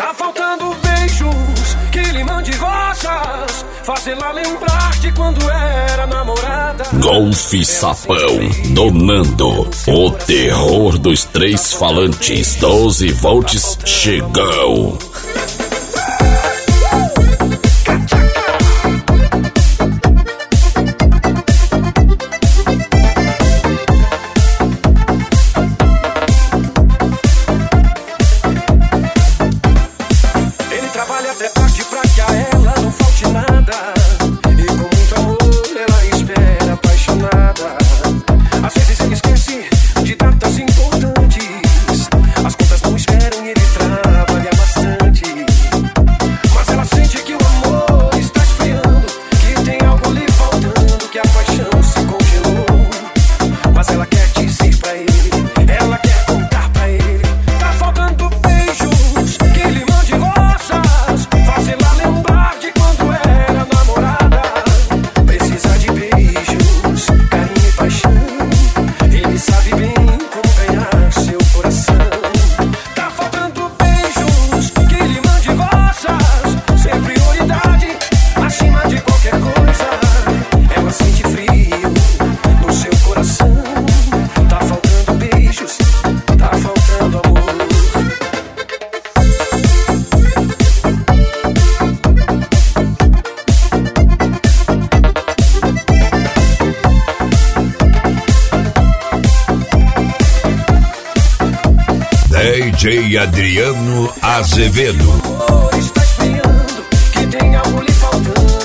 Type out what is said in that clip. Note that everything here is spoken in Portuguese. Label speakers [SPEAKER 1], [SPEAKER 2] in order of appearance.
[SPEAKER 1] Tá faltando beijos que lhe mande rosas, fazê-la lembrar de quando era namorada.
[SPEAKER 2] Golfe Sapão, donando o terror dos três falantes. 12 volts chegou.
[SPEAKER 1] Trabalha até tarde pra que a ela não falte nada, e com muito amor ela espera apaixonada. Às vezes ele esquece de datas importantes, as contas não esperam e ele trabalha bastante. Mas ela sente que o amor está esfriando, que tem algo lhe faltando, que a paixão se congelou. Mas ela quer dizer pra ele, ela quer contar pra ele. Tá faltando beijos que ele mande rosas, fazê-la lembrar de quando era namorada. Precisa de beijos, carinho e paixão, ele sabe bem como ganhar seu coração. Tá faltando beijos que lhe mande rosas, ser prioridade acima de qualquer coisa. Ela sente frio no seu coração. Tá faltando beijos, tá faltando amor.
[SPEAKER 2] DJ Adriano Azevedo.
[SPEAKER 1] O amor está esfriando, que tem algo lhe faltando.